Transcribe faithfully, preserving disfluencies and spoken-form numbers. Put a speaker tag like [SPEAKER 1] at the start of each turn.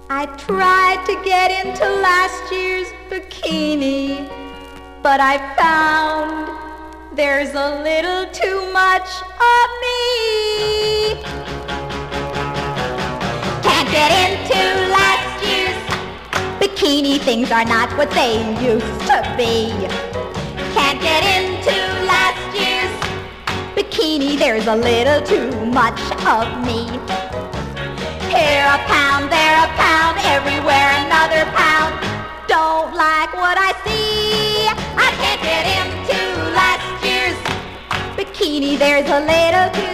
[SPEAKER 1] I tried to get into last year's bikini, but I found there's a little too much of me. Can't get into last year's bikini, things are not what they used to be. Can't get into last year's bikini, there's a little too much of me. Here a pound, there a pound, everywhere another pound. Don't like what I see, I can't get into last year's bikini, there's a little too